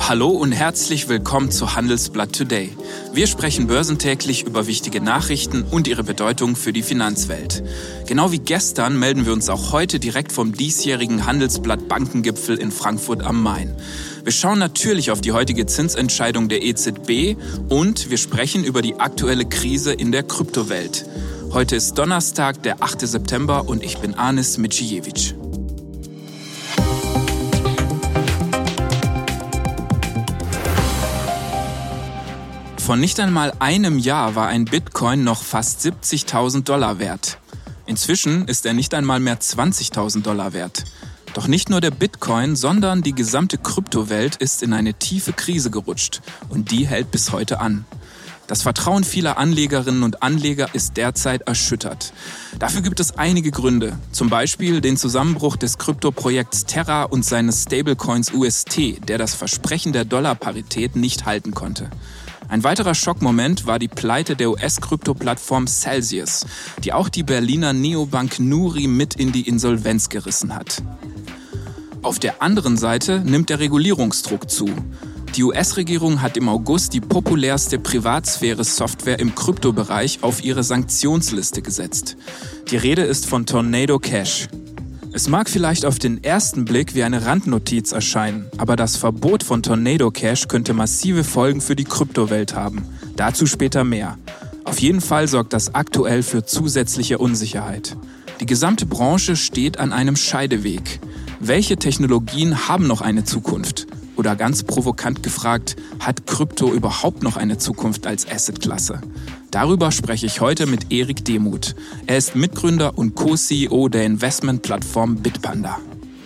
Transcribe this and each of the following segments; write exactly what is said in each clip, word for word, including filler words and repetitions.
Hallo und herzlich willkommen zu Handelsblatt Today. Wir sprechen börsentäglich über wichtige Nachrichten und ihre Bedeutung für die Finanzwelt. Genau wie gestern melden wir uns auch heute direkt vom diesjährigen Handelsblatt Bankengipfel in Frankfurt am Main. Wir schauen natürlich auf die heutige Zinsentscheidung der E Z B und wir sprechen über die aktuelle Krise in der Kryptowelt. Heute ist Donnerstag, der achte September und ich bin Anis Midjijevic. Vor nicht einmal einem Jahr war ein Bitcoin noch fast siebzigtausend Dollar wert. Inzwischen ist er nicht einmal mehr zwanzigtausend Dollar wert. Doch nicht nur der Bitcoin, sondern die gesamte Kryptowelt ist in eine tiefe Krise gerutscht und die hält bis heute an. Das Vertrauen vieler Anlegerinnen und Anleger ist derzeit erschüttert. Dafür gibt es einige Gründe, zum Beispiel den Zusammenbruch des Kryptoprojekts Terra und seines Stablecoins U S T, der das Versprechen der Dollarparität nicht halten konnte. Ein weiterer Schockmoment war die Pleite der U S-Krypto-Plattform Celsius, die auch die Berliner Neobank Nuri mit in die Insolvenz gerissen hat. Auf der anderen Seite nimmt der Regulierungsdruck zu. Die U S-Regierung hat im August die populärste Privatsphäre-Software im Kryptobereich auf ihre Sanktionsliste gesetzt. Die Rede ist von Tornado Cash. Es mag vielleicht auf den ersten Blick wie eine Randnotiz erscheinen, aber das Verbot von Tornado Cash könnte massive Folgen für die Kryptowelt haben. Dazu später mehr. Auf jeden Fall sorgt das aktuell für zusätzliche Unsicherheit. Die gesamte Branche steht an einem Scheideweg. Welche Technologien haben noch eine Zukunft? Oder ganz provokant gefragt, hat Krypto überhaupt noch eine Zukunft als Assetklasse? Darüber spreche ich heute mit Erik Demuth. Er ist Mitgründer und Co-C E O der Investmentplattform Bitpanda.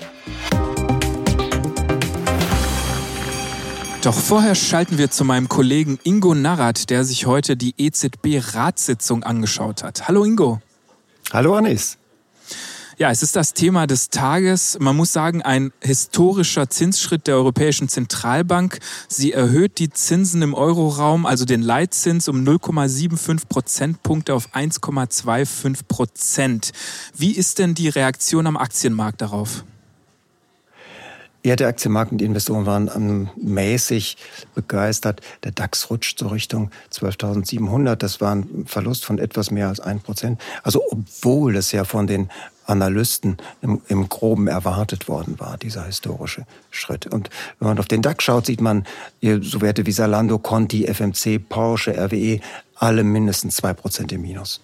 Doch vorher schalten wir zu meinem Kollegen Ingo Narrat, der sich heute die E Z B-Ratssitzung angeschaut hat. Hallo Ingo. Hallo Anis. Ja, es ist das Thema des Tages. Man muss sagen, ein historischer Zinsschritt der Europäischen Zentralbank. Sie erhöht die Zinsen im Euroraum, also den Leitzins, um null Komma fünfundsiebzig Prozentpunkte auf eins Komma fünfundzwanzig Prozent. Wie ist denn die Reaktion am Aktienmarkt darauf? Ja, der Aktienmarkt und die Investoren waren ähm, mäßig begeistert. Der DAX rutscht so Richtung zwölftausendsiebenhundert. Das war ein Verlust von etwas mehr als ein Prozent. Also obwohl es ja von den Analysten im, im Groben erwartet worden war, dieser historische Schritt. Und wenn man auf den DAX schaut, sieht man so Werte wie Zalando, Conti, F M C, Porsche, R W E, alle mindestens zwei Prozent im Minus.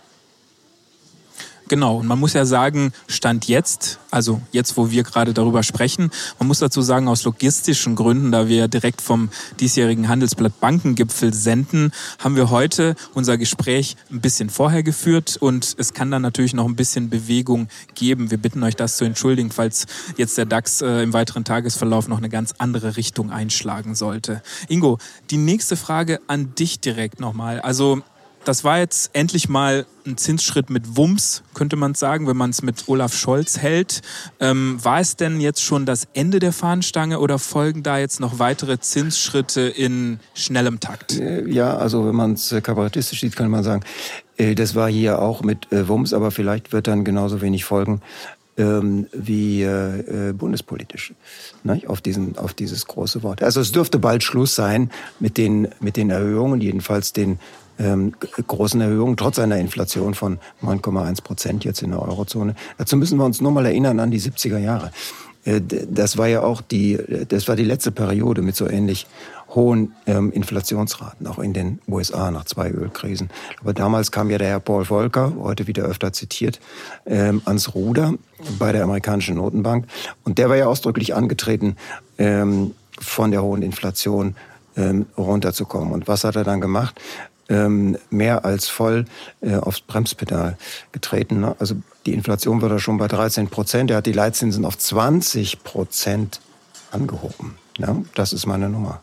Genau, und man muss ja sagen, Stand jetzt, also jetzt, wo wir gerade darüber sprechen, man muss dazu sagen, aus logistischen Gründen, da wir direkt vom diesjährigen Handelsblatt Bankengipfel senden, haben wir heute unser Gespräch ein bisschen vorher geführt und es kann dann natürlich noch ein bisschen Bewegung geben. Wir bitten euch, das zu entschuldigen, falls jetzt der DAX äh, im weiteren Tagesverlauf noch eine ganz andere Richtung einschlagen sollte. Ingo, die nächste Frage an dich direkt nochmal. Also das war jetzt endlich mal ein Zinsschritt mit Wumms, könnte man sagen, wenn man es mit Olaf Scholz hält. Ähm, war es denn jetzt schon das Ende der Fahnenstange oder folgen da jetzt noch weitere Zinsschritte in schnellem Takt? Ja, also wenn man es kabarettistisch sieht, kann man sagen, das war hier auch mit Wumms, aber vielleicht wird dann genauso wenig folgen ähm, wie äh, bundespolitisch, ne? auf, diesen, auf dieses große Wort. Also es dürfte bald Schluss sein mit den, mit den Erhöhungen, jedenfalls den Ähm, großen Erhöhungen, trotz einer Inflation von neun Komma eins Prozent jetzt in der Eurozone. Dazu müssen wir uns nur mal erinnern an die siebziger Jahre. Äh, das war ja auch die, das war die letzte Periode mit so ähnlich hohen ähm, Inflationsraten, auch in den U S A nach zwei Ölkrisen. Aber damals kam ja der Herr Paul Volcker, heute wieder öfter zitiert, ähm, ans Ruder bei der amerikanischen Notenbank. Und der war ja ausdrücklich angetreten, ähm, von der hohen Inflation ähm, runterzukommen. Und was hat er dann gemacht? Ähm, mehr als voll äh, aufs Bremspedal getreten. Ne? Also die Inflation war da schon bei dreizehn Prozent. Er hat die Leitzinsen auf zwanzig Prozent angehoben. Ne? Das ist meine Nummer.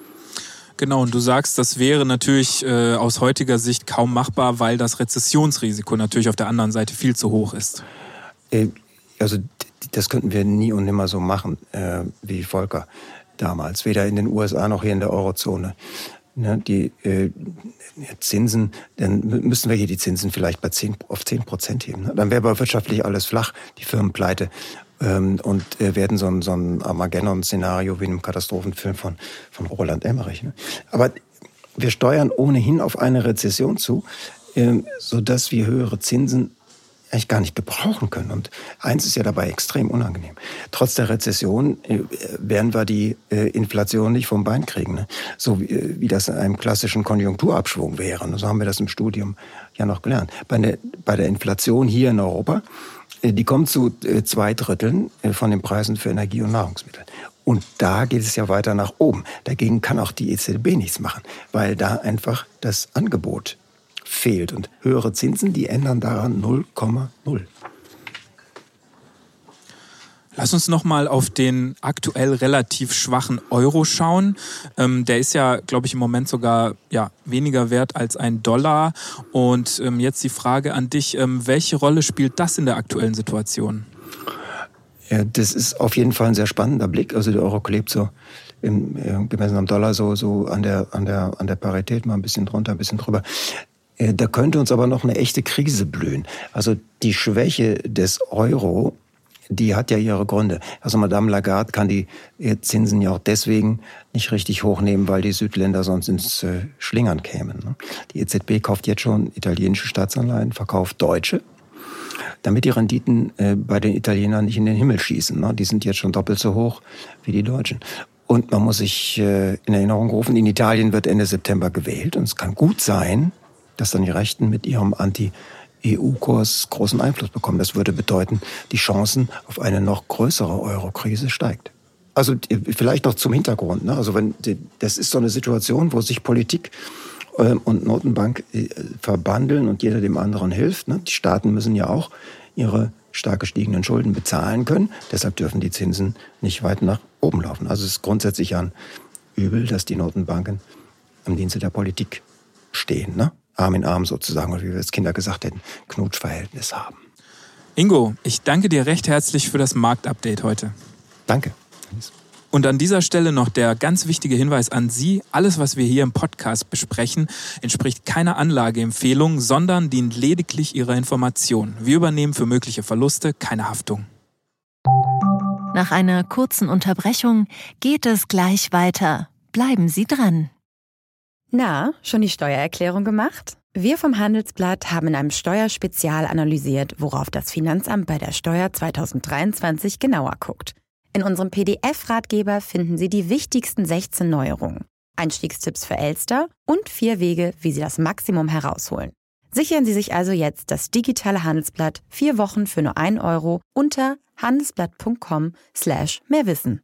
Genau, und du sagst, das wäre natürlich äh, aus heutiger Sicht kaum machbar, weil das Rezessionsrisiko natürlich auf der anderen Seite viel zu hoch ist. Äh, also das könnten wir nie und nimmer so machen äh, wie Volcker damals. Weder in den U S A noch hier in der Eurozone. Ne, die äh, Zinsen, dann müssten wir hier die Zinsen vielleicht bei zehn, auf zehn Prozent heben. Ne? Dann wäre aber wirtschaftlich alles flach, die Firmenpleite ähm, und äh, werden so ein, so ein Armageddon-Szenario wie in einem Katastrophenfilm von, von Roland Emmerich. Ne? Aber wir steuern ohnehin auf eine Rezession zu, äh, sodass wir höhere Zinsen eigentlich gar nicht gebrauchen können. Und eins ist ja dabei extrem unangenehm. Trotz der Rezession äh, werden wir die äh, Inflation nicht vom Bein kriegen. Ne? So wie, äh, wie das in einem klassischen Konjunkturabschwung wäre. Und so haben wir das im Studium ja noch gelernt. Bei der, bei der Inflation hier in Europa, äh, die kommt zu äh, zwei Dritteln äh, von den Preisen für Energie und Nahrungsmittel. Und da geht es ja weiter nach oben. Dagegen kann auch die E Z B nichts machen, weil da einfach das Angebot fehlt. Und höhere Zinsen, die ändern daran null Komma null. Lass uns noch mal auf den aktuell relativ schwachen Euro schauen. Ähm, der ist ja, glaube ich, im Moment sogar ja, weniger wert als ein Dollar. Und ähm, jetzt die Frage an dich, ähm, welche Rolle spielt das in der aktuellen Situation? Ja, das ist auf jeden Fall ein sehr spannender Blick. Also der Euro klebt so im, äh, gemessen am Dollar so, so an der, an der, an der Parität, mal ein bisschen drunter, ein bisschen drüber. Da könnte uns aber noch eine echte Krise blühen. Also die Schwäche des Euro, die hat ja ihre Gründe. Also Madame Lagarde kann die Zinsen ja auch deswegen nicht richtig hochnehmen, weil die Südländer sonst ins Schlingern kämen. Die E Z B kauft jetzt schon italienische Staatsanleihen, verkauft deutsche, damit die Renditen bei den Italienern nicht in den Himmel schießen. Die sind jetzt schon doppelt so hoch wie die Deutschen. Und man muss sich in Erinnerung rufen, in Italien wird Ende September gewählt und es kann gut sein, dass dann die Rechten mit ihrem Anti-E U-Kurs großen Einfluss bekommen. Das würde bedeuten, die Chancen auf eine noch größere Euro-Krise steigt. Also vielleicht noch zum Hintergrund. Ne? Also wenn das ist so eine Situation, wo sich Politik ähm, und Notenbank äh, verbandeln und jeder dem anderen hilft. Ne? Die Staaten müssen ja auch ihre stark gestiegenen Schulden bezahlen können. Deshalb dürfen die Zinsen nicht weit nach oben laufen. Also es ist grundsätzlich ein Übel, dass die Notenbanken am Dienste der Politik stehen, ne? Arm in Arm sozusagen, oder wie wir als Kinder gesagt hätten, Knutschverhältnis haben. Ingo, ich danke dir recht herzlich für das Marktupdate heute. Danke. Und an dieser Stelle noch der ganz wichtige Hinweis an Sie. Alles, was wir hier im Podcast besprechen, entspricht keiner Anlageempfehlung, sondern dient lediglich Ihrer Information. Wir übernehmen für mögliche Verluste keine Haftung. Nach einer kurzen Unterbrechung geht es gleich weiter. Bleiben Sie dran. Na, schon die Steuererklärung gemacht? Wir vom Handelsblatt haben in einem Steuerspezial analysiert, worauf das Finanzamt bei der Steuer zwanzig dreiundzwanzig genauer guckt. In unserem P D F-Ratgeber finden Sie die wichtigsten sechzehn Neuerungen, Einstiegstipps für Elster und vier Wege, wie Sie das Maximum herausholen. Sichern Sie sich also jetzt das digitale Handelsblatt vier Wochen für nur ein Euro unter handelsblatt punkt com slash mehrwissen.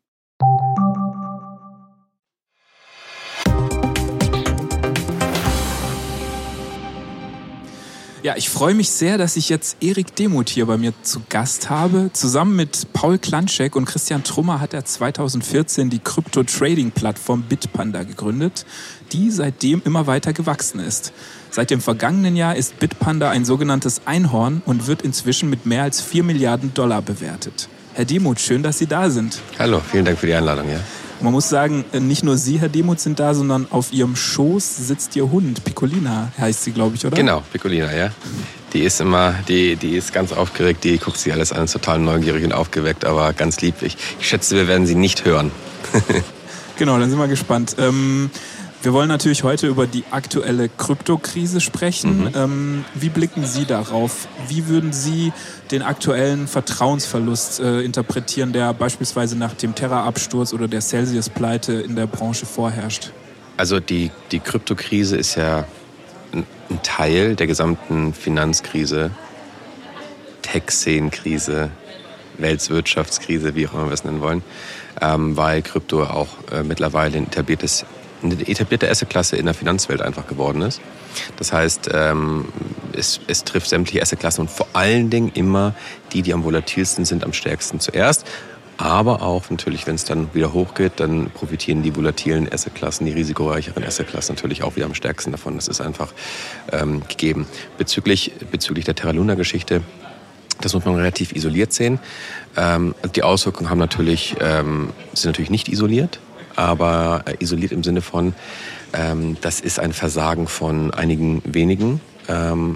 Ja, ich freue mich sehr, dass ich jetzt Erik Demuth hier bei mir zu Gast habe. Zusammen mit Paul Klanschek und Christian Trummer hat er zweitausendvierzehn die Krypto-Trading-Plattform Bitpanda gegründet, die seitdem immer weiter gewachsen ist. Seit dem vergangenen Jahr ist Bitpanda ein sogenanntes Einhorn und wird inzwischen mit mehr als vier Milliarden Dollar bewertet. Herr Demuth, schön, dass Sie da sind. Hallo, vielen Dank für die Einladung. Ja. Man muss sagen, nicht nur Sie, Herr Demuth, sind da, sondern auf Ihrem Schoß sitzt Ihr Hund. Piccolina heißt sie, glaube ich, oder? Genau, Piccolina, ja. Die ist immer, die, die ist ganz aufgeregt, die guckt sich alles an, ist total neugierig und aufgeweckt, aber ganz lieblich. Ich schätze, wir werden sie nicht hören. Genau, dann sind wir gespannt. Ähm, wir wollen natürlich heute über die aktuelle Kryptokrise sprechen. Mhm. Ähm, wie blicken Sie darauf? Wie würden Sie den aktuellen Vertrauensverlust äh, interpretieren, der beispielsweise nach dem Terra-Absturz oder der Celsius-Pleite in der Branche vorherrscht? Also die, die Kryptokrise ist ja ein, ein Teil der gesamten Finanzkrise, Tech-Szenenkrise, Weltwirtschaftskrise, wie auch immer wir es nennen wollen, ähm, weil Krypto auch äh, mittlerweile ein etabliertes eine etablierte Assetklasse in der Finanzwelt einfach geworden ist. Das heißt, ähm, es, es trifft sämtliche Assetklassen und vor allen Dingen immer die, die am volatilsten sind, am stärksten zuerst. Aber auch natürlich, wenn es dann wieder hochgeht, dann profitieren die volatilen Assetklassen, die risikoreicheren Assetklassen natürlich auch wieder am stärksten davon. Das ist einfach ähm, gegeben. Bezüglich, bezüglich der Terra Luna-Geschichte, das muss man relativ isoliert sehen. Ähm, die Auswirkungen haben natürlich, ähm, sind natürlich nicht isoliert. Aber isoliert im Sinne von, ähm, das ist ein Versagen von einigen wenigen. Ähm,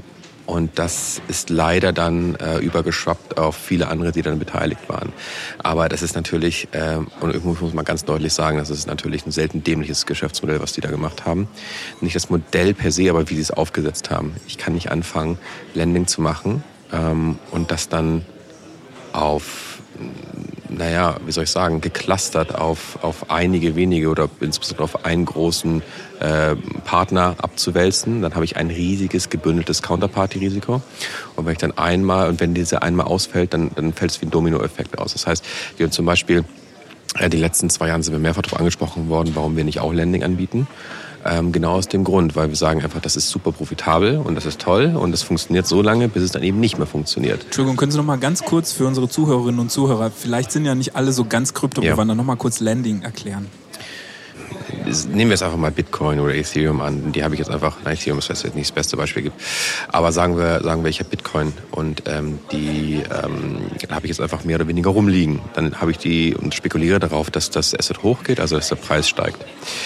Und das ist leider dann äh, übergeschwappt auf viele andere, die dann beteiligt waren. Aber das ist natürlich, äh, und irgendwo muss man ganz deutlich sagen, das ist natürlich ein selten dämliches Geschäftsmodell, was die da gemacht haben. Nicht das Modell per se, aber wie sie es aufgesetzt haben. Ich kann nicht anfangen, Lending zu machen ähm, und das dann auf, naja, wie soll ich sagen, geclustert auf, auf einige wenige oder insbesondere auf einen großen äh, Partner abzuwälzen. Dann habe ich ein riesiges, gebündeltes Counterparty-Risiko. Und wenn ich dann einmal, und wenn diese einmal ausfällt, dann, dann fällt es wie ein Dominoeffekt aus. Das heißt, wir haben zum Beispiel, äh, die letzten zwei Jahre sind wir mehrfach darauf angesprochen worden, warum wir nicht auch Lending anbieten. Ähm, genau aus dem Grund, weil wir sagen einfach, das ist super profitabel und das ist toll und das funktioniert so lange, bis es dann eben nicht mehr funktioniert. Entschuldigung, können Sie noch mal ganz kurz für unsere Zuhörerinnen und Zuhörer, vielleicht sind ja nicht alle so ganz kryptobewandert, ja. noch mal kurz Lending erklären. Nehmen wir jetzt einfach mal Bitcoin oder Ethereum an. Die habe ich jetzt einfach, nein, Ethereum ist jetzt nicht das beste Beispiel gibt. Aber sagen wir, sagen wir, ich habe Bitcoin und ähm, die ähm, habe ich jetzt einfach mehr oder weniger rumliegen. Dann habe ich die und spekuliere darauf, dass das Asset hochgeht, also dass der Preis steigt.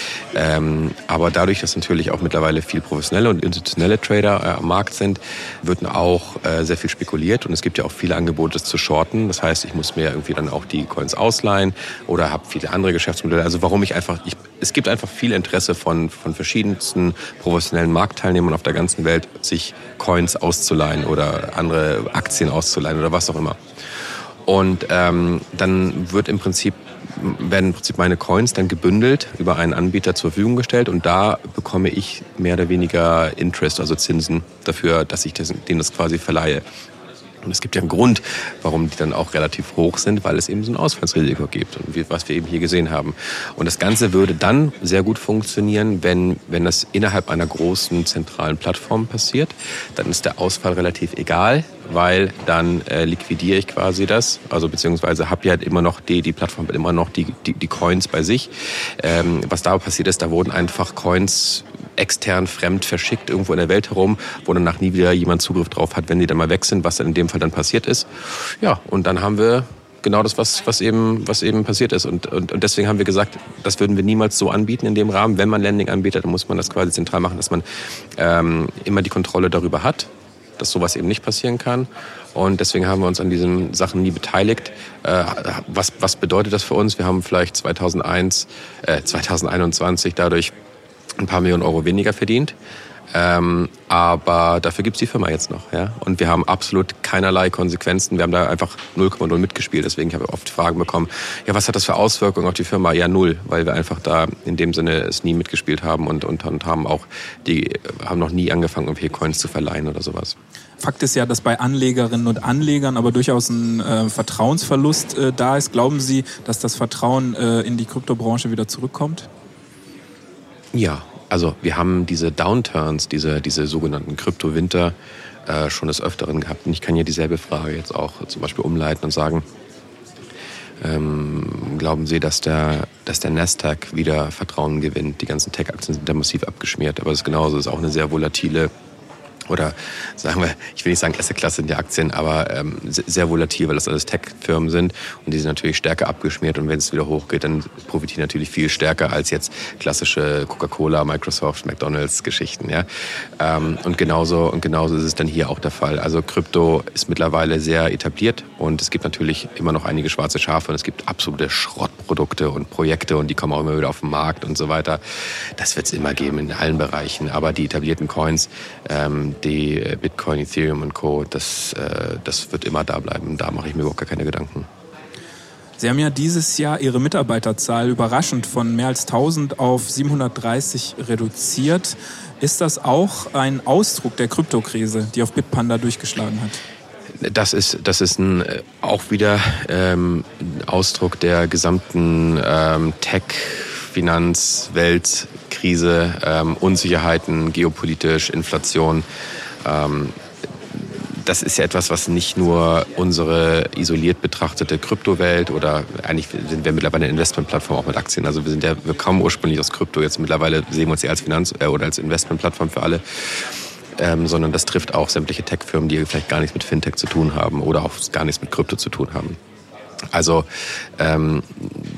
Ähm, aber dadurch, dass natürlich auch mittlerweile viel professionelle und institutionelle Trader äh, am Markt sind, wird auch äh, sehr viel spekuliert und es gibt ja auch viele Angebote, das zu shorten. Das heißt, ich muss mir irgendwie dann auch die Coins ausleihen oder habe viele andere Geschäftsmodelle. Also warum ich einfach, ich, es gibt einfach viel Interesse von, von verschiedensten professionellen Marktteilnehmern auf der ganzen Welt, sich Coins auszuleihen oder andere Aktien auszuleihen oder was auch immer. Und ähm, dann wird im Prinzip werden im Prinzip meine Coins dann gebündelt über einen Anbieter zur Verfügung gestellt und da bekomme ich mehr oder weniger Interest, also Zinsen dafür, dass ich das, denen das quasi verleihe. Und es gibt ja einen Grund, warum die dann auch relativ hoch sind, weil es eben so ein Ausfallsrisiko gibt, und wie, was wir eben hier gesehen haben. Und das Ganze würde dann sehr gut funktionieren, wenn, wenn das innerhalb einer großen zentralen Plattform passiert. Dann ist der Ausfall relativ egal, weil dann äh, liquidiere ich quasi das, also beziehungsweise habe ja immer noch die, die Plattform hat immer noch die, die, die Coins bei sich. Ähm, was da passiert ist, da wurden einfach Coins extern fremd verschickt irgendwo in der Welt herum, wo danach nie wieder jemand Zugriff drauf hat, wenn die dann mal weg sind, was dann in dem Fall dann passiert ist. Ja, und dann haben wir genau das, was, was, eben, was eben passiert ist. Und, und, und deswegen haben wir gesagt, das würden wir niemals so anbieten in dem Rahmen. Wenn man Lending anbietet, dann muss man das quasi zentral machen, dass man ähm, immer die Kontrolle darüber hat, dass sowas eben nicht passieren kann. Und deswegen haben wir uns an diesen Sachen nie beteiligt. Äh, was, was bedeutet das für uns? Wir haben vielleicht zweitausendeins, äh, zweitausendeinundzwanzig dadurch ein paar Millionen Euro weniger verdient. Ähm, aber dafür gibt's die Firma jetzt noch. Ja? Und wir haben absolut keinerlei Konsequenzen. Wir haben da einfach null Komma null mitgespielt. Deswegen habe ich oft Fragen bekommen, ja, was hat das für Auswirkungen auf die Firma? Ja, null, weil wir einfach da in dem Sinne es nie mitgespielt haben und, und, und haben auch die, haben noch nie angefangen, irgendwelche Coins zu verleihen oder sowas. Fakt ist ja, dass bei Anlegerinnen und Anlegern aber durchaus ein äh, Vertrauensverlust äh, da ist. Glauben Sie, dass das Vertrauen äh, in die Kryptobranche wieder zurückkommt? Ja, also wir haben diese Downturns, diese, diese sogenannten Kryptowinter äh, schon des Öfteren gehabt. Und ich kann ja dieselbe Frage jetzt auch zum Beispiel umleiten und sagen, ähm, glauben Sie, dass der, dass der Nasdaq wieder Vertrauen gewinnt? Die ganzen Tech-Aktien sind da massiv abgeschmiert, aber es ist genauso, es ist auch eine sehr volatile, oder sagen wir, ich will nicht sagen Asset-Klasse sind die Aktien, aber ähm, sehr volatil, weil das alles Tech-Firmen sind und die sind natürlich stärker abgeschmiert und wenn es wieder hochgeht, dann profitieren natürlich viel stärker als jetzt klassische Coca-Cola, Microsoft, McDonalds-Geschichten. Ja? Ähm, und genauso und genauso ist es dann hier auch der Fall. Also Krypto ist mittlerweile sehr etabliert und es gibt natürlich immer noch einige schwarze Schafe und es gibt absolute Schrottprodukte und Projekte und die kommen auch immer wieder auf den Markt und so weiter. Das wird es immer geben in allen Bereichen, aber die etablierten Coins, ähm, die Bitcoin, Ethereum und Co., das, äh, das wird immer da bleiben. Da mache ich mir überhaupt gar keine Gedanken. Sie haben ja dieses Jahr Ihre Mitarbeiterzahl überraschend von mehr als tausend auf siebenhundertdreißig reduziert. Ist das auch ein Ausdruck der Kryptokrise, die auf Bitpanda durchgeschlagen hat? Das ist, das ist ein, auch wieder ähm, ein Ausdruck der gesamten ähm, Tech- Finanz-, Weltkrise, ähm, Unsicherheiten, geopolitisch, Inflation. Ähm, das ist ja etwas, was nicht nur unsere isoliert betrachtete Kryptowelt oder eigentlich sind wir mittlerweile eine Investmentplattform auch mit Aktien. Also wir sind ja, wir kommen ursprünglich aus Krypto. Jetzt mittlerweile sehen wir uns ja als Finanz- äh, oder als Investmentplattform für alle. Ähm, sondern das trifft auch sämtliche Tech-Firmen, die vielleicht gar nichts mit Fintech zu tun haben oder auch gar nichts mit Krypto zu tun haben. Also ähm,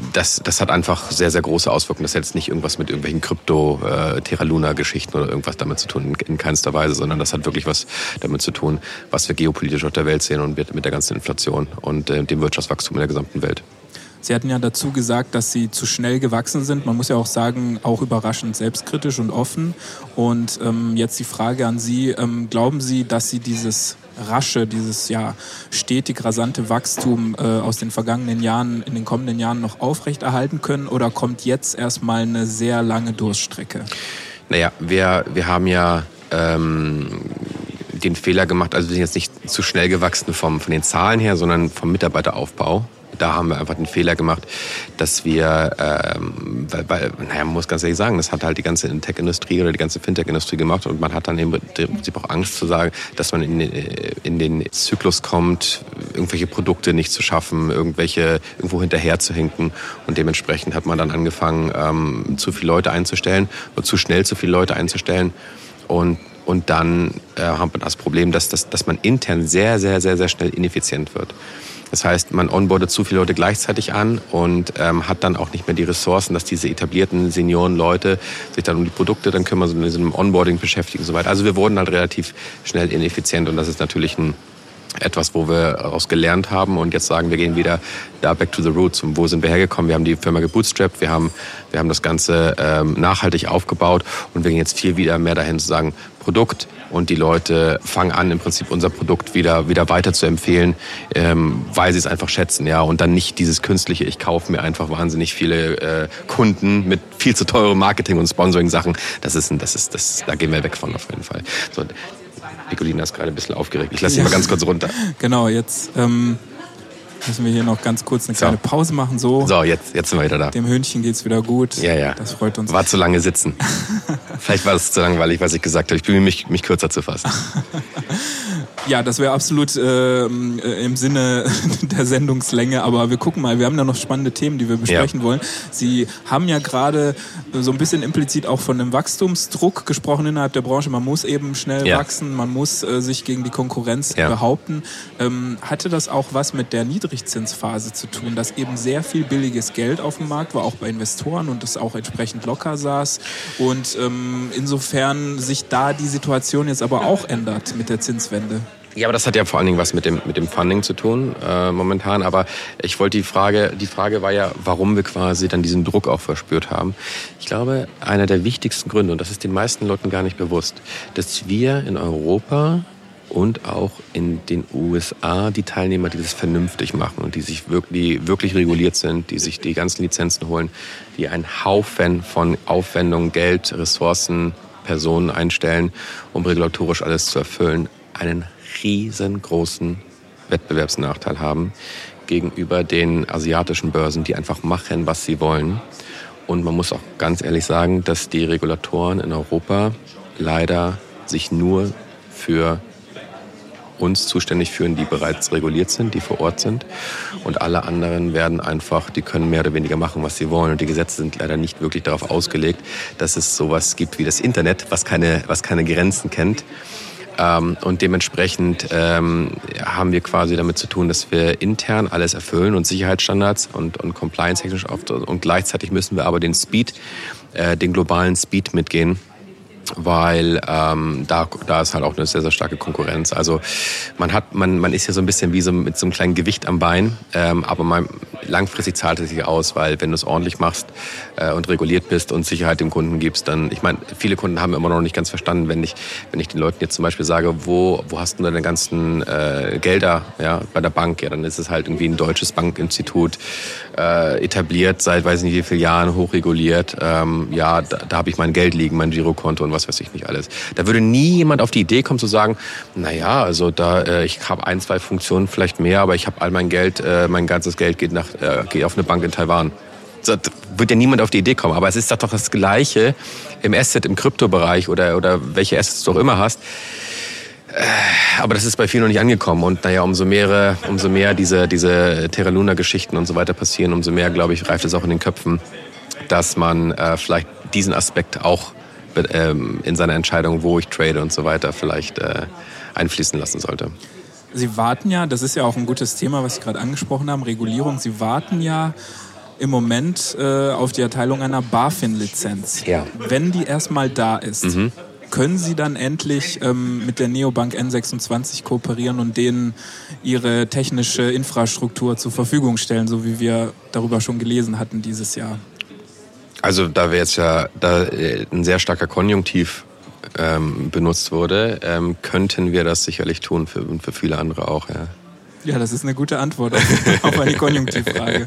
das, das hat einfach sehr, sehr große Auswirkungen. Das hat jetzt nicht irgendwas mit irgendwelchen Krypto-Terra-Luna-Geschichten oder irgendwas damit zu tun, in keinster Weise, sondern das hat wirklich was damit zu tun, was wir geopolitisch auf der Welt sehen und mit, mit der ganzen Inflation und äh, dem Wirtschaftswachstum in der gesamten Welt. Sie hatten ja dazu gesagt, dass Sie zu schnell gewachsen sind. Man muss ja auch sagen, auch überraschend selbstkritisch und offen. Und ähm, jetzt die Frage an Sie, ähm, glauben Sie, dass Sie dieses rasche, dieses ja stetig rasante Wachstum äh, aus den vergangenen Jahren, in den kommenden Jahren noch aufrechterhalten können? Oder kommt jetzt erstmal eine sehr lange Durststrecke? Naja, wir, wir haben ja ähm, den Fehler gemacht, also wir sind jetzt nicht zu schnell gewachsen vom, von den Zahlen her, sondern vom Mitarbeiteraufbau. Da haben wir einfach den Fehler gemacht, dass wir, ähm, weil, weil, naja, man muss ganz ehrlich sagen, das hat halt die ganze Tech-Industrie oder die ganze Fintech-Industrie gemacht und man hat dann im Prinzip auch Angst zu sagen, dass man in, in den Zyklus kommt, irgendwelche Produkte nicht zu schaffen, irgendwelche irgendwo hinterher zu hinken und dementsprechend hat man dann angefangen, ähm, zu viele Leute einzustellen oder zu schnell zu viele Leute einzustellen und und dann äh, hat man das Problem, dass, dass, dass man intern sehr, sehr, sehr, sehr schnell ineffizient wird. Das heißt, man onboardet zu viele Leute gleichzeitig an und ähm, hat dann auch nicht mehr die Ressourcen, dass diese etablierten Senioren-Leute sich dann um die Produkte dann kümmern, so in diesem Onboarding beschäftigen und so weiter. Also wir wurden halt relativ schnell ineffizient und das ist natürlich ein etwas, wo wir daraus gelernt haben und jetzt sagen, wir gehen wieder da back to the roots. Und wo sind wir hergekommen? Wir haben die Firma gebootstrapped, wir haben, wir haben das Ganze ähm, nachhaltig aufgebaut und wir gehen jetzt viel wieder mehr dahin zu sagen, Produkt und die Leute fangen an, im Prinzip unser Produkt wieder, wieder weiter zu empfehlen, ähm, weil sie es einfach schätzen, ja, und dann nicht dieses künstliche, ich kaufe mir einfach wahnsinnig viele äh, Kunden mit viel zu teurem Marketing und Sponsoring-Sachen. Das ist, das ist, das, da gehen wir weg von auf jeden Fall. So, Nicolina ist gerade ein bisschen aufgeregt. Ich lasse sie ja mal ganz kurz runter. Genau, jetzt ähm, müssen wir hier noch ganz kurz eine kleine so. Pause machen. So, so jetzt, jetzt sind wir wieder da. Dem Hündchen geht's wieder gut. Ja, ja. Das freut uns. War zu lange sitzen. Vielleicht war es zu langweilig, was ich gesagt habe. Ich bemühe mich, mich kürzer zu fassen. Ja, das wäre absolut äh, im Sinne der Sendungslänge, aber wir gucken mal, wir haben da noch spannende Themen, die wir besprechen ja. wollen. Sie haben ja gerade so ein bisschen implizit auch von einem Wachstumsdruck gesprochen innerhalb der Branche. Man muss eben schnell ja. wachsen, man muss äh, sich gegen die Konkurrenz ja. behaupten. Ähm, hatte das auch was mit der Niedrigzinsphase zu tun, dass eben sehr viel billiges Geld auf dem Markt war, auch bei Investoren und es auch entsprechend locker saß und ähm, insofern sich da die Situation jetzt aber auch ändert mit der Zinswende? Ja, aber das hat ja vor allen Dingen was mit dem mit dem Funding zu tun äh, momentan. Aber ich wollte die Frage, die Frage war ja, warum wir quasi dann diesen Druck auch verspürt haben. Ich glaube, einer der wichtigsten Gründe, und das ist den meisten Leuten gar nicht bewusst, dass wir in Europa und auch in den U S A die Teilnehmer, die das vernünftig machen und die sich wirklich, die wirklich reguliert sind, die sich die ganzen Lizenzen holen, die einen Haufen von Aufwendungen, Geld, Ressourcen, Personen einstellen, um regulatorisch alles zu erfüllen, einen riesengroßen Wettbewerbsnachteil haben gegenüber den asiatischen Börsen, die einfach machen, was sie wollen. Und man muss auch ganz ehrlich sagen, dass die Regulatoren in Europa leider sich nur für uns zuständig fühlen, die bereits reguliert sind, die vor Ort sind. Und alle anderen werden einfach, die können mehr oder weniger machen, was sie wollen. Und die Gesetze sind leider nicht wirklich darauf ausgelegt, dass es sowas gibt wie das Internet, was keine, was keine Grenzen kennt. Und dementsprechend ähm, haben wir quasi damit zu tun, dass wir intern alles erfüllen und Sicherheitsstandards und, und Compliance-technisch oft. Und gleichzeitig müssen wir aber den Speed, äh, den globalen Speed mitgehen, weil ähm, da, da ist halt auch eine sehr, sehr starke Konkurrenz. Also man hat, man, man ist ja so ein bisschen wie so mit so einem kleinen Gewicht am Bein, ähm, aber man, langfristig zahlt es sich aus, weil wenn du es ordentlich machst äh, und reguliert bist und Sicherheit dem Kunden gibst, dann, ich meine, viele Kunden haben immer noch nicht ganz verstanden, wenn ich, wenn ich den Leuten jetzt zum Beispiel sage, wo, wo hast du deine ganzen äh, Gelder, ja, bei der Bank, ja, dann ist es halt irgendwie ein deutsches Bankinstitut, äh, etabliert seit, weiß nicht wie vielen Jahren, hochreguliert, ähm, ja, da, da habe ich mein Geld liegen, mein Girokonto und was weiß ich nicht alles. Da würde nie jemand auf die Idee kommen zu sagen, naja, also da, äh, ich habe ein, zwei Funktionen vielleicht mehr, aber ich habe all mein Geld, äh, mein ganzes Geld geht nach, äh, geht auf eine Bank in Taiwan. Da wird ja niemand auf die Idee kommen. Aber es ist doch das Gleiche im Asset, im Kryptobereich oder, oder welche Assets du auch immer hast. Aber das ist bei vielen noch nicht angekommen. Und naja, umso mehr, umso mehr diese, diese Terra Luna-Geschichten und so weiter passieren, umso mehr, glaube ich, reift es auch in den Köpfen, dass man äh, vielleicht diesen Aspekt auch ähm, in seiner Entscheidung, wo ich trade und so weiter, vielleicht äh, einfließen lassen sollte. Sie warten ja, das ist ja auch ein gutes Thema, was Sie gerade angesprochen haben, Regulierung. Sie warten ja im Moment äh, auf die Erteilung einer BaFin-Lizenz. Ja. Wenn die erstmal da ist, mhm. können Sie dann endlich ähm, mit der Neobank N sechsundzwanzig kooperieren und denen ihre technische Infrastruktur zur Verfügung stellen, so wie wir darüber schon gelesen hatten dieses Jahr? Also da wäre jetzt ja da ein sehr starker Konjunktiv ähm, benutzt wurde, ähm, könnten wir das sicherlich tun für, und für viele andere auch. Ja, ja, das ist eine gute Antwort auf, auf eine Konjunktivfrage.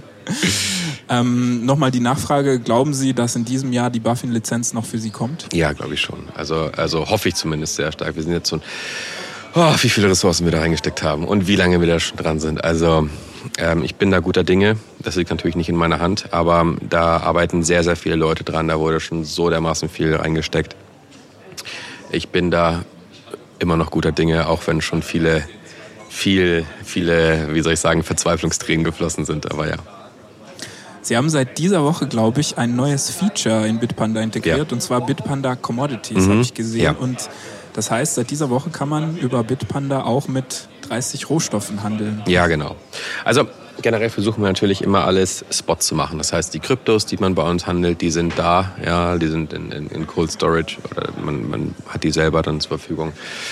Ähm, Nochmal die Nachfrage, glauben Sie, dass in diesem Jahr die BaFin-Lizenz noch für Sie kommt? Ja, glaube ich schon. Also, also hoffe ich zumindest sehr stark. Wir sind jetzt so, oh, wie viele Ressourcen wir da reingesteckt haben und wie lange wir da schon dran sind. Also ähm, ich bin da guter Dinge. Das liegt natürlich nicht in meiner Hand, aber da arbeiten sehr, sehr viele Leute dran. Da wurde schon so dermaßen viel reingesteckt. Ich bin da immer noch guter Dinge, auch wenn schon viele, viel, viele, wie soll ich sagen, Verzweiflungstränen geflossen sind. Aber ja. Sie haben seit dieser Woche, glaube ich, ein neues Feature in Bitpanda integriert, ja. und zwar Bitpanda Commodities, mhm. habe ich gesehen. Ja. Und das heißt, seit dieser Woche kann man über Bitpanda auch mit dreißig Rohstoffen handeln. Ja, genau. Also generell versuchen wir natürlich immer alles Spot zu machen. Das heißt, die Kryptos, die man bei uns handelt, die sind da, ja, die sind in, in, in Cold Storage oder man, man hat die selber dann zur Verfügung.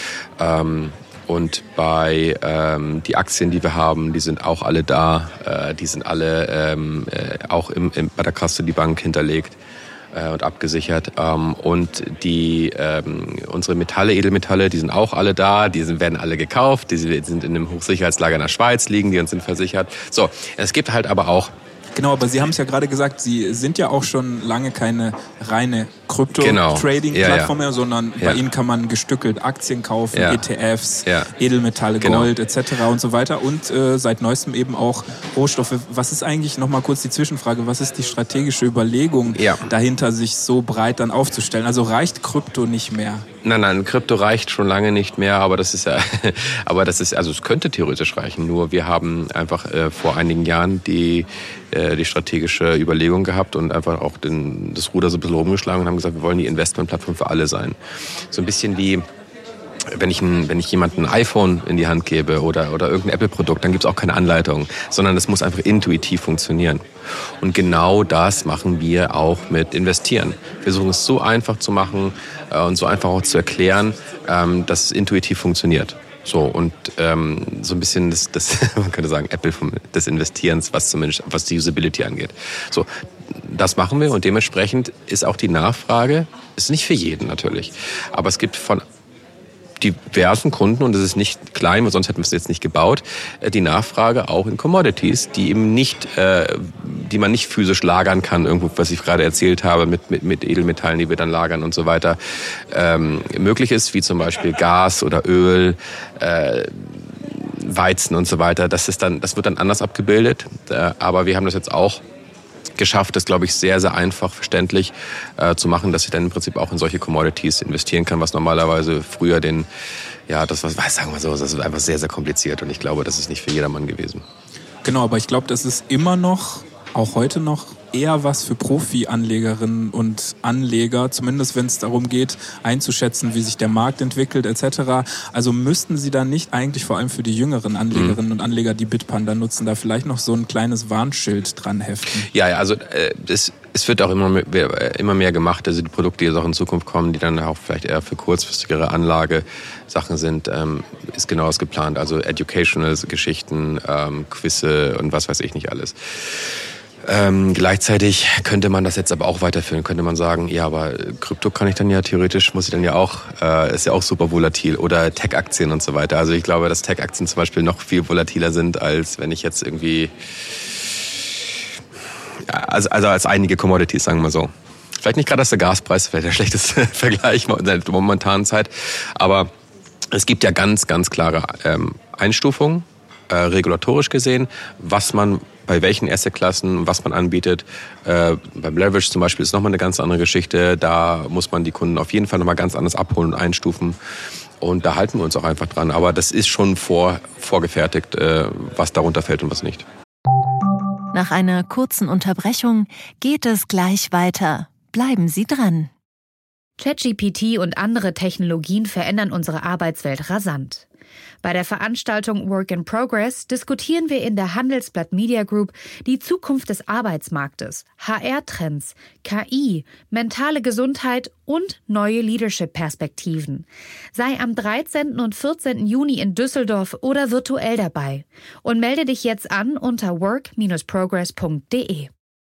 Ähm, Und bei ähm, die Aktien, die wir haben, die sind auch alle da. Äh, die sind alle ähm, äh, auch im, im, bei der Custody Bank hinterlegt äh, und abgesichert. Ähm, und die ähm, unsere Metalle, Edelmetalle, die sind auch alle da. Die sind, werden alle gekauft. Die sind in einem Hochsicherheitslager in der Schweiz liegen, die uns sind versichert. So, es gibt halt aber auch. Genau, aber Sie haben es ja gerade gesagt, Sie sind ja auch schon lange keine reine Krypto-Trading-Plattform mehr, sondern ja. bei Ihnen kann man gestückelt Aktien kaufen, ja. E T Fs, ja. Edelmetalle, genau. Gold et cetera und so weiter und äh, seit neuestem eben auch Rohstoffe. Was ist eigentlich, nochmal kurz die Zwischenfrage, was ist die strategische Überlegung ja. dahinter, sich so breit dann aufzustellen? Also reicht Krypto nicht mehr? Nein, nein, Krypto reicht schon lange nicht mehr, aber das ist ja, aber das ist, also es könnte theoretisch reichen. Nur wir haben einfach äh, vor einigen Jahren die äh, die strategische Überlegung gehabt und einfach auch den, das Ruder so ein bisschen rumgeschlagen und haben gesagt, wir wollen die Investmentplattform für alle sein. So ein bisschen wie wenn ich, ein, wenn ich jemandem ein iPhone in die Hand gebe oder, oder irgendein Apple-Produkt, dann gibt es auch keine Anleitung, sondern es muss einfach intuitiv funktionieren. Und genau das machen wir auch mit Investieren. Wir versuchen es so einfach zu machen äh, und so einfach auch zu erklären, ähm, dass es intuitiv funktioniert. So, und ähm, so ein bisschen das, das man könnte sagen, Apple vom, des Investierens, was zumindest was die Usability angeht. So, das machen wir und dementsprechend ist auch die Nachfrage, ist nicht für jeden natürlich, aber es gibt von diversen Kunden, und das ist nicht klein, weil sonst hätten wir es jetzt nicht gebaut, die Nachfrage auch in Commodities, die eben nicht, äh, die man nicht physisch lagern kann, irgendwo, was ich gerade erzählt habe, mit, mit, mit Edelmetallen, die wir dann lagern und so weiter, ähm, möglich ist, wie zum Beispiel Gas oder Öl, äh, Weizen und so weiter. Das ist dann, das wird dann anders abgebildet, äh, aber wir haben das jetzt auch geschafft, das, glaube ich, sehr, sehr einfach verständlich äh, zu machen, dass ich dann im Prinzip auch in solche Commodities investieren kann, was normalerweise früher den, ja, das was, weiß, sagen wir so, das ist einfach sehr, sehr kompliziert und ich glaube, das ist nicht für jedermann gewesen. Genau, aber ich glaube, das ist immer noch, auch heute noch, eher was für Profi-Anlegerinnen und Anleger, zumindest wenn es darum geht, einzuschätzen, wie sich der Markt entwickelt et cetera. Also müssten Sie da nicht eigentlich vor allem für die jüngeren Anlegerinnen mhm. und Anleger, die Bitpanda nutzen, da vielleicht noch so ein kleines Warnschild dran heften? Ja, ja, also äh, das, es wird auch immer mehr, immer mehr gemacht. Also die Produkte, die jetzt auch in Zukunft kommen, die dann auch vielleicht eher für kurzfristigere Anlagesachen sind, ähm, ist genau das geplant. Also educational Geschichten, ähm, Quizze und was weiß ich nicht alles. Ähm, gleichzeitig könnte man das jetzt aber auch weiterführen, könnte man sagen, ja, aber Krypto kann ich dann ja theoretisch, muss ich dann ja auch, äh, ist ja auch super volatil oder Tech-Aktien und so weiter. Also ich glaube, dass Tech-Aktien zum Beispiel noch viel volatiler sind, als wenn ich jetzt irgendwie, ja, also, also als einige Commodities, sagen wir mal so. Vielleicht nicht gerade, dass der Gaspreis, vielleicht der schlechteste Vergleich in der momentanen Zeit, aber es gibt ja ganz, ganz klare ähm, Einstufungen, äh, regulatorisch gesehen, was man bei welchen Assetklassen, was man anbietet. Äh, beim Leverage zum Beispiel ist nochmal eine ganz andere Geschichte. Da muss man die Kunden auf jeden Fall nochmal ganz anders abholen und einstufen. Und da halten wir uns auch einfach dran. Aber das ist schon vor, vorgefertigt, äh, was darunter fällt und was nicht. Nach einer kurzen Unterbrechung geht es gleich weiter. Bleiben Sie dran. ChatGPT und andere Technologien verändern unsere Arbeitswelt rasant. Bei der Veranstaltung Work in Progress diskutieren wir in der Handelsblatt Media Group die Zukunft des Arbeitsmarktes, H R-Trends, K I, mentale Gesundheit und neue Leadership-Perspektiven. Sei am dreizehnten und vierzehnten Juni in Düsseldorf oder virtuell dabei und melde dich jetzt an unter work dash progress punkt de.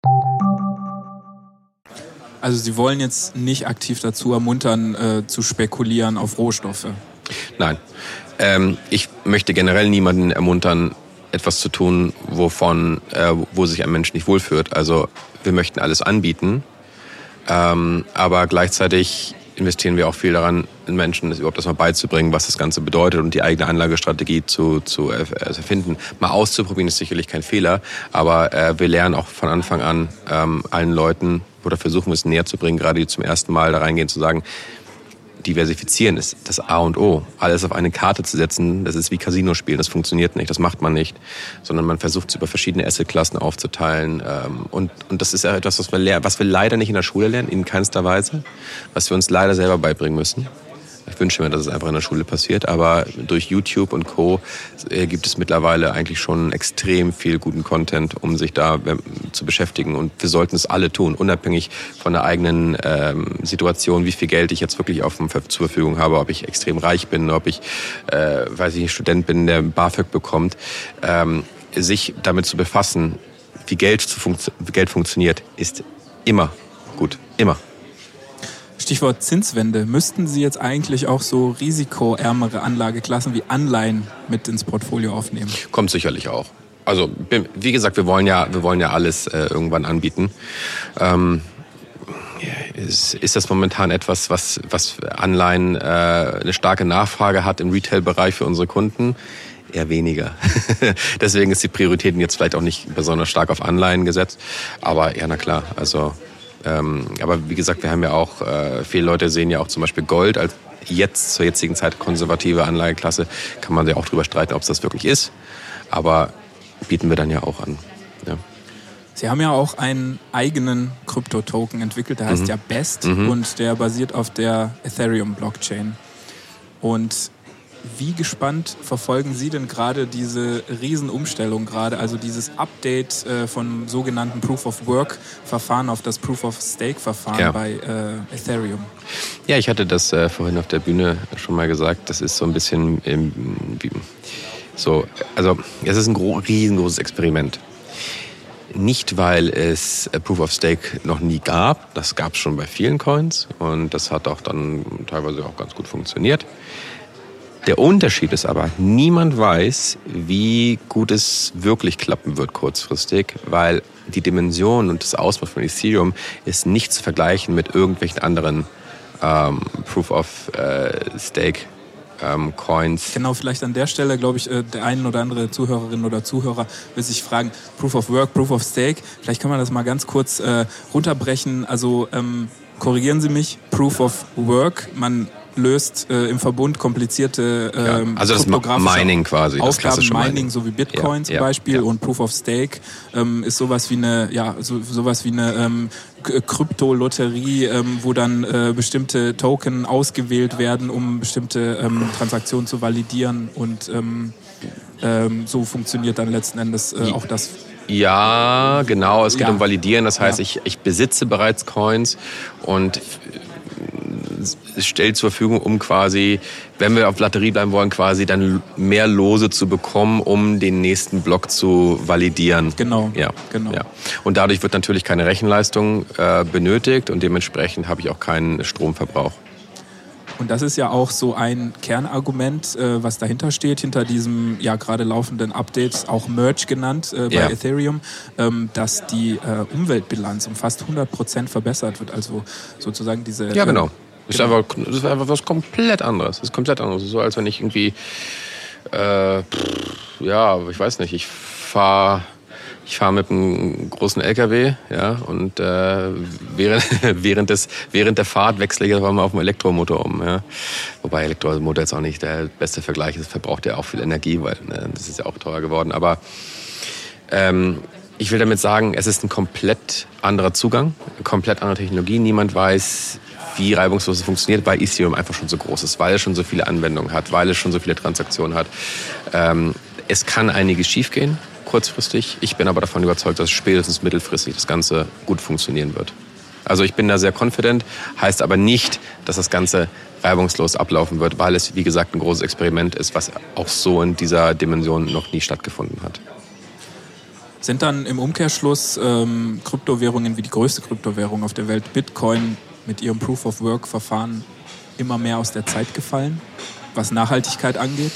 Also Sie wollen jetzt nicht aktiv dazu ermuntern, äh, zu spekulieren auf Rohstoffe? Nein. Ähm, ich möchte generell niemanden ermuntern, etwas zu tun, wovon, äh, wo sich ein Mensch nicht wohlfühlt. Also wir möchten alles anbieten, ähm, aber gleichzeitig investieren wir auch viel daran, den Menschen das überhaupt erstmal beizubringen, was das Ganze bedeutet und die eigene Anlagestrategie zu, zu erfinden. Mal auszuprobieren ist sicherlich kein Fehler, aber äh, wir lernen auch von Anfang an ähm, allen Leuten oder versuchen wir es näher zu bringen, gerade die zum ersten Mal da reingehen, zu sagen, diversifizieren ist das A und O. Alles auf eine Karte zu setzen, das ist wie Casino spielen, das funktioniert nicht, das macht man nicht, sondern man versucht es über verschiedene Assetklassen aufzuteilen. Und, und das ist ja etwas, was wir, was wir leider nicht in der Schule lernen, in keinster Weise, was wir uns leider selber beibringen müssen. Ich wünsche mir, dass es einfach in der Schule passiert, aber durch YouTube und Co. gibt es mittlerweile eigentlich schon extrem viel guten Content, um sich da zu beschäftigen. Und wir sollten es alle tun, unabhängig von der eigenen ähm, Situation, wie viel Geld ich jetzt wirklich auf, zur Verfügung habe, ob ich extrem reich bin, ob ich, äh, weiß ich nicht, Student bin, der BAföG bekommt, ähm, sich damit zu befassen, wie Geld, zu funktio- wie Geld funktioniert, ist immer gut, immer. Stichwort Zinswende. Müssten Sie jetzt eigentlich auch so risikoärmere Anlageklassen wie Anleihen mit ins Portfolio aufnehmen? Kommt sicherlich auch. Also wie gesagt, wir wollen ja, wir wollen ja alles äh, irgendwann anbieten. Ähm, ist, ist das momentan etwas, was, was Anleihen äh, eine starke Nachfrage hat im Retail-Bereich für unsere Kunden? Eher weniger. Deswegen ist die Priorität jetzt vielleicht auch nicht besonders stark auf Anleihen gesetzt. Aber ja, na klar, also Ähm, aber wie gesagt, wir haben ja auch, äh, viele Leute sehen ja auch zum Beispiel Gold als jetzt zur jetzigen Zeit konservative Anlageklasse. Kann man ja auch drüber streiten, ob es das wirklich ist. Aber bieten wir dann ja auch an. Ja. Sie haben ja auch einen eigenen Krypto-Token entwickelt, der heißt mhm. ja B E S T mhm. und der basiert auf der Ethereum-Blockchain. Und wie gespannt verfolgen Sie denn gerade diese Riesenumstellung gerade, also dieses Update äh, von sogenannten Proof-of-Work-Verfahren auf das Proof-of-Stake-Verfahren ja. bei äh, Ethereum? Ja, ich hatte das äh, vorhin auf der Bühne schon mal gesagt. Das ist so ein bisschen ähm, wie, so, also es ist ein gro- riesengroßes Experiment. Nicht, weil es Proof-of-Stake noch nie gab. Das gab es schon bei vielen Coins und das hat auch dann teilweise auch ganz gut funktioniert. Der Unterschied ist aber, niemand weiß, wie gut es wirklich klappen wird kurzfristig, weil die Dimension und das Ausmaß von Ethereum ist nicht zu vergleichen mit irgendwelchen anderen ähm, Proof-of-Stake ähm, Coins. Genau, vielleicht an der Stelle, glaube ich, der ein oder andere Zuhörerin oder Zuhörer will sich fragen, Proof-of-Work, Proof-of-Stake, vielleicht kann man das mal ganz kurz äh, runterbrechen. Also ähm, korrigieren Sie mich, Proof-of-Work, man löst äh, im Verbund komplizierte äh, ja, also das Mining quasi, das Aufgaben, Mining, Mining, so wie Bitcoin ja, zum ja, Beispiel ja. und Proof of Stake ähm, ist sowas wie eine, ja, so, sowas wie eine ähm, Krypto-Lotterie, ähm, wo dann äh, bestimmte Token ausgewählt werden, um bestimmte ähm, Transaktionen zu validieren und ähm, ähm, so funktioniert dann letzten Endes äh, auch das. Ja, genau, es geht ja. um Validieren, das heißt, ja. ich, ich besitze bereits Coins und es stellt zur Verfügung, um quasi, wenn wir auf Lotterie bleiben wollen, quasi dann mehr Lose zu bekommen, um den nächsten Block zu validieren. Genau. Ja, genau. Ja. Und dadurch wird natürlich keine Rechenleistung äh, benötigt und dementsprechend habe ich auch keinen Stromverbrauch. Und das ist ja auch so ein Kernargument, äh, was dahinter steht, hinter diesem ja gerade laufenden Update, auch Merge genannt äh, bei ja. Ethereum, ähm, dass die äh, Umweltbilanz um fast hundert Prozent verbessert wird. Also sozusagen diese... Ja, genau. Äh, Das ist, einfach, das ist einfach was komplett anderes. Das ist komplett anderes. Das ist so, als wenn ich irgendwie, äh, pff, ja, ich weiß nicht, ich fahre ich fahr mit einem großen L K W, ja, und äh, während, während, des, während der Fahrt wechsle ich einfach mal auf einen Elektromotor um. Ja. Wobei Elektromotor jetzt auch nicht der beste Vergleich ist, verbraucht ja auch viel Energie, weil ne, das ist ja auch teuer geworden. Aber ähm, ich will damit sagen, es ist ein komplett anderer Zugang, eine komplett andere Technologie. Niemand weiß, wie reibungslos es funktioniert, weil Ethereum einfach schon so groß ist, weil es schon so viele Anwendungen hat, weil es schon so viele Transaktionen hat. Ähm, es kann einiges schiefgehen, kurzfristig. Ich bin aber davon überzeugt, dass spätestens mittelfristig das Ganze gut funktionieren wird. Also ich bin da sehr confident, heißt aber nicht, dass das Ganze reibungslos ablaufen wird, weil es, wie gesagt, ein großes Experiment ist, was auch so in dieser Dimension noch nie stattgefunden hat. Sind dann im Umkehrschluss ähm, Kryptowährungen wie die größte Kryptowährung auf der Welt, Bitcoin, mit ihrem Proof-of-Work-Verfahren immer mehr aus der Zeit gefallen, was Nachhaltigkeit angeht?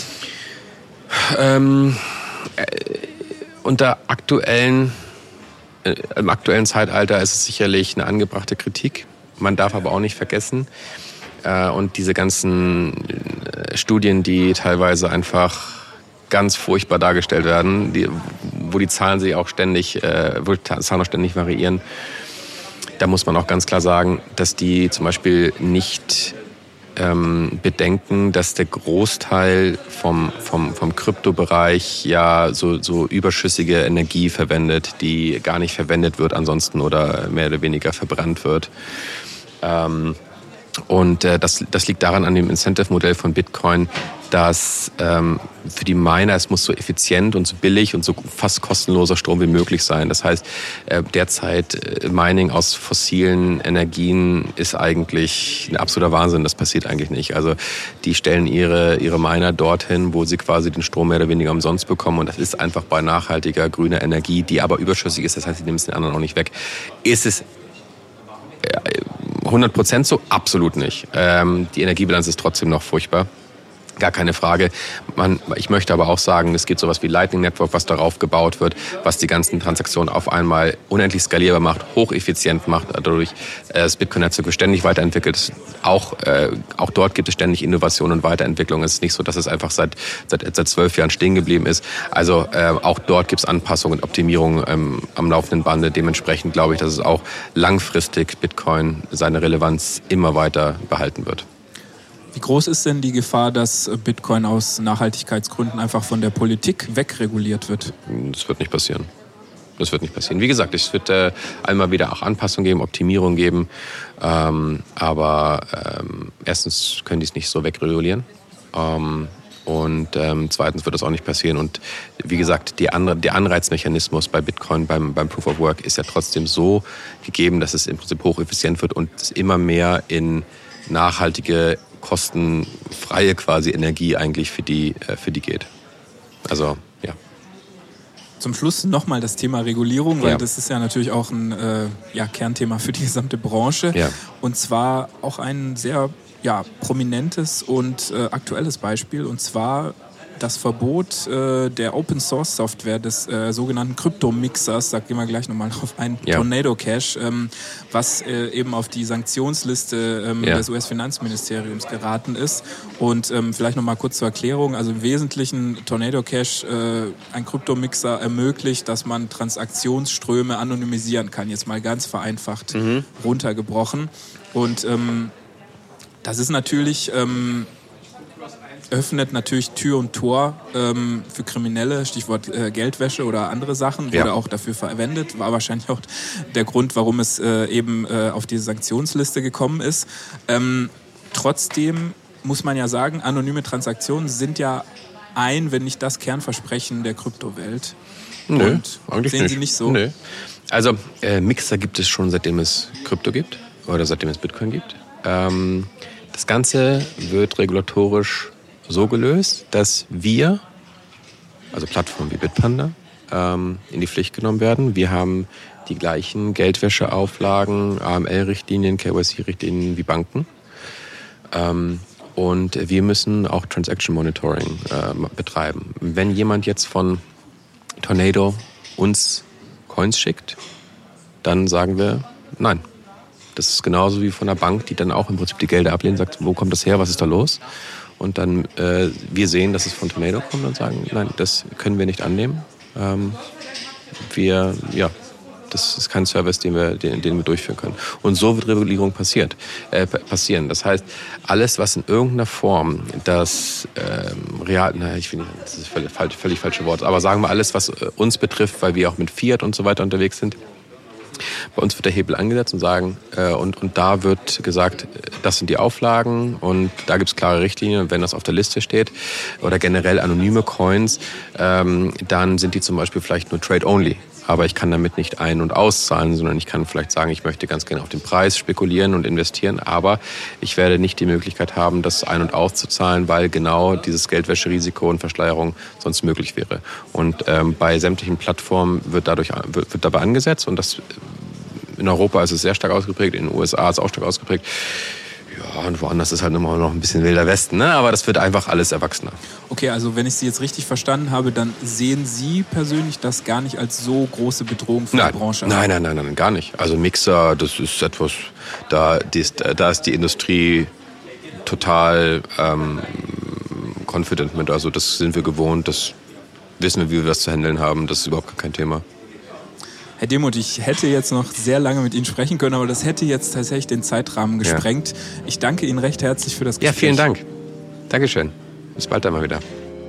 Ähm, äh, unter aktuellen, äh, im aktuellen Zeitalter ist es sicherlich eine angebrachte Kritik. Man darf aber auch nicht vergessen, äh, und diese ganzen äh, Studien, die teilweise einfach ganz furchtbar dargestellt werden, die, wo die Zahlen sich auch ständig, äh, wo die Zahlen auch ständig variieren, da muss man auch ganz klar sagen, dass die zum Beispiel nicht ähm, bedenken, dass der Großteil vom, vom, vom Kryptobereich ja so, so überschüssige Energie verwendet, die gar nicht verwendet wird ansonsten oder mehr oder weniger verbrannt wird. Ähm, und äh, das, das liegt daran an dem Incentive-Modell von Bitcoin, dass ähm, für die Miner, es muss so effizient und so billig und so fast kostenloser Strom wie möglich sein. Das heißt, äh, derzeit äh, Mining aus fossilen Energien ist eigentlich ein absoluter Wahnsinn. Das passiert eigentlich nicht. Also die stellen ihre, ihre Miner dorthin, wo sie quasi den Strom mehr oder weniger umsonst bekommen. Und das ist einfach bei nachhaltiger grüner Energie, die aber überschüssig ist. Das heißt, sie nehmen es den anderen auch nicht weg. Ist es hundert Prozent so? Absolut nicht. Ähm, die Energiebilanz ist trotzdem noch furchtbar. Gar keine Frage. Man, ich möchte aber auch sagen, es gibt sowas wie Lightning Network, was darauf gebaut wird, was die ganzen Transaktionen auf einmal unendlich skalierbar macht, hocheffizient macht, dadurch das Bitcoin-Netzwerk ständig weiterentwickelt. Auch, äh, auch dort gibt es ständig Innovation und Weiterentwicklung. Es ist nicht so, dass es einfach seit seit, seit zwölf Jahren stehen geblieben ist. Also äh, auch dort gibt es Anpassungen und Optimierungen ähm, am laufenden Bande. Dementsprechend glaube ich, dass es auch langfristig Bitcoin seine Relevanz immer weiter behalten wird. Wie groß ist denn die Gefahr, dass Bitcoin aus Nachhaltigkeitsgründen einfach von der Politik wegreguliert wird? Das wird nicht passieren. Das wird nicht passieren. Wie gesagt, es wird äh, einmal wieder auch Anpassungen geben, Optimierung geben. Ähm, aber ähm, erstens können die es nicht so wegregulieren. Ähm, und ähm, zweitens wird das auch nicht passieren. Und wie gesagt, die andere, der Anreizmechanismus bei Bitcoin, beim, beim Proof of Work, ist ja trotzdem so gegeben, dass es im Prinzip hocheffizient wird und es immer mehr in nachhaltige, kostenfreie quasi Energie eigentlich für die, für die geht. Also, ja. Zum Schluss nochmal das Thema Regulierung, weil ja. das ist ja natürlich auch ein äh, ja, Kernthema für die gesamte Branche. Ja. Und zwar auch ein sehr ja, prominentes und äh, aktuelles Beispiel, und zwar das Verbot äh, der Open-Source-Software des äh, sogenannten Kryptomixers, da gehen wir gleich nochmal drauf ein, ja. Tornado Cash, ähm, was äh, eben auf die Sanktionsliste ähm, ja. des U S-Finanzministeriums geraten ist. Und ähm, vielleicht nochmal kurz zur Erklärung, also im Wesentlichen Tornado Cash, äh, ein Kryptomixer ermöglicht, dass man Transaktionsströme anonymisieren kann, jetzt mal ganz vereinfacht mhm. runtergebrochen. Und ähm, das ist natürlich... Ähm, öffnet natürlich Tür und Tor ähm, für Kriminelle, Stichwort äh, Geldwäsche oder andere Sachen, wurde ja. auch dafür verwendet, war wahrscheinlich auch der Grund, warum es äh, eben äh, auf diese Sanktionsliste gekommen ist. Ähm, trotzdem muss man ja sagen, anonyme Transaktionen sind ja ein, wenn nicht das Kernversprechen der Kryptowelt. Nö, und eigentlich sehen nicht. Sie nicht so? Nö. Also äh, Mixer gibt es schon, seitdem es Krypto gibt oder seitdem es Bitcoin gibt. Ähm, das Ganze wird regulatorisch so gelöst, dass wir, also Plattformen wie Bitpanda, ähm, in die Pflicht genommen werden. Wir haben die gleichen Geldwäscheauflagen, A M L-Richtlinien, K Y C-Richtlinien wie Banken. Ähm, und wir müssen auch Transaction Monitoring äh, betreiben. Wenn jemand jetzt von Tornado uns Coins schickt, dann sagen wir nein. Das ist genauso wie von der Bank, die dann auch im Prinzip die Gelder ablehnt, sagt, wo kommt das her, was ist da los? Und dann äh, wir sehen, dass es von Tornado kommt und sagen, nein, das können wir nicht annehmen. Ähm, wir, ja, das ist kein Service, den wir, den, den wir durchführen können. Und so wird Regulierung passiert, äh, passieren. Das heißt, alles, was in irgendeiner Form das ähm, real, na, ich finde, das ist völlig, völlig, völlig falsche Wort, aber sagen wir alles, was uns betrifft, weil wir auch mit Fiat und so weiter unterwegs sind, Bei uns wird der Hebel angesetzt und sagen, äh, und, und da wird gesagt, das sind die Auflagen und da gibt es klare Richtlinien. Wenn das auf der Liste steht oder generell anonyme Coins, ähm, dann sind die zum Beispiel vielleicht nur Trade-only. Aber ich kann damit nicht ein- und auszahlen, sondern ich kann vielleicht sagen, ich möchte ganz gerne auf den Preis spekulieren und investieren, aber ich werde nicht die Möglichkeit haben, das ein- und auszuzahlen, weil genau dieses Geldwäscherisiko und Verschleierung sonst möglich wäre. Und ähm, bei sämtlichen Plattformen wird dadurch wird, wird dabei angesetzt und das in Europa ist es sehr stark ausgeprägt, in den U S A ist es auch stark ausgeprägt. Ja, und woanders ist halt immer noch ein bisschen wilder Westen, ne? Aber das wird einfach alles erwachsener. Okay, also wenn ich Sie jetzt richtig verstanden habe, dann sehen Sie persönlich das gar nicht als so große Bedrohung für nein, die Branche? Nein, nein, nein, nein, gar nicht. Also Mixer, das ist etwas, da, die ist, da ist die Industrie total ähm, confident mit. Also das sind wir gewohnt, das wissen wir, wie wir das zu handeln haben. Das ist überhaupt kein Thema. Herr Demuth, ich hätte jetzt noch sehr lange mit Ihnen sprechen können, aber das hätte jetzt tatsächlich den Zeitrahmen gesprengt. Ja. Ich danke Ihnen recht herzlich für das Gespräch. Ja, vielen Dank. Dankeschön. Bis bald einmal wieder.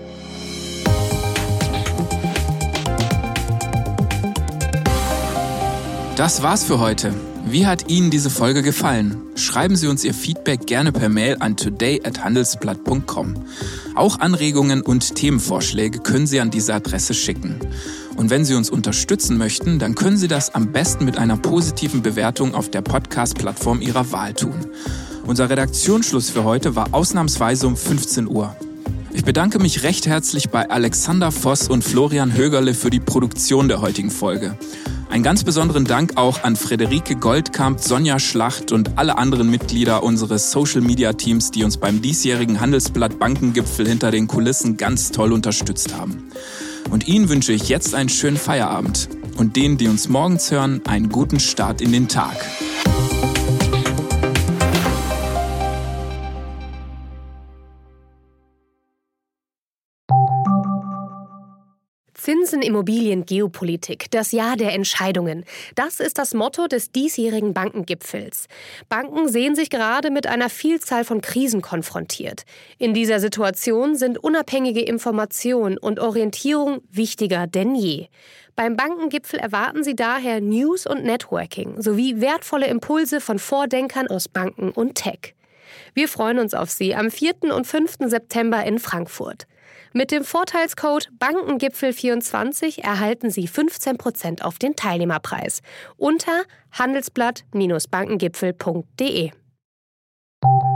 Das war's für heute. Wie hat Ihnen diese Folge gefallen? Schreiben Sie uns Ihr Feedback gerne per Mail an today at handelsblatt punkt com. Auch Anregungen und Themenvorschläge können Sie an diese Adresse schicken. Und wenn Sie uns unterstützen möchten, dann können Sie das am besten mit einer positiven Bewertung auf der Podcast-Plattform Ihrer Wahl tun. Unser Redaktionsschluss für heute war ausnahmsweise um fünfzehn Uhr. Ich bedanke mich recht herzlich bei Alexander Voss und Florian Högerle für die Produktion der heutigen Folge. Einen ganz besonderen Dank auch an Friederike Goldkamp, Sonja Schlacht und alle anderen Mitglieder unseres Social-Media-Teams, die uns beim diesjährigen Handelsblatt-Bankengipfel hinter den Kulissen ganz toll unterstützt haben. Und Ihnen wünsche ich jetzt einen schönen Feierabend und denen, die uns morgens hören, einen guten Start in den Tag. Zinsen, Immobilien, Geopolitik, das Jahr der Entscheidungen. Das ist das Motto des diesjährigen Bankengipfels. Banken sehen sich gerade mit einer Vielzahl von Krisen konfrontiert. In dieser Situation sind unabhängige Information und Orientierung wichtiger denn je. Beim Bankengipfel erwarten Sie daher News und Networking sowie wertvolle Impulse von Vordenkern aus Banken und Tech. Wir freuen uns auf Sie am vierten und fünften September in Frankfurt. Mit dem Vorteilscode Bankengipfel vierundzwanzig erhalten Sie fünfzehn Prozent auf den Teilnehmerpreis unter handelsblatt Bindestrich bankengipfel punkt de.